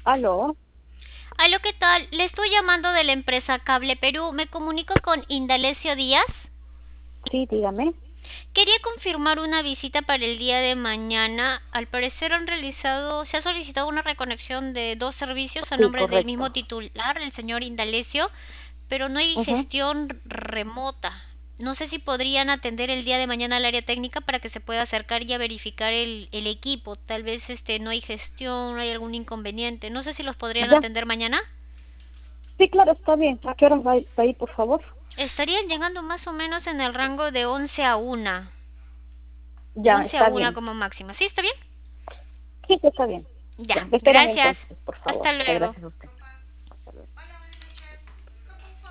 Aló, Aló, ¿qué tal? Le estoy llamando de la empresa Cable Perú. Me comunico con Indalecio Díaz. sí, dígame. Quería confirmar una visita para el día de mañana. Al parecer se ha solicitado una reconexión de dos servicios a Sí, nombre del mismo correcto. titular, el señor Indalecio, pero no hay Ujú. gestión remota. No sé si podrían atender el día de mañana al área técnica para que se pueda acercar y a verificar el equipo. Tal vez no hay gestión, no hay algún inconveniente. No sé si los podrían Ya, atender mañana. sí, claro, está bien. ¿A qué horas va a ir, por favor? Estarían llegando más o menos en el rango de 11 a una. Ya, 11 a está una bien. como máxima. ¿Sí está bien? Sí, está bien. Ya, Ya, me esperan gracias. entonces, por favor. Hasta Ya, luego. gracias a usted.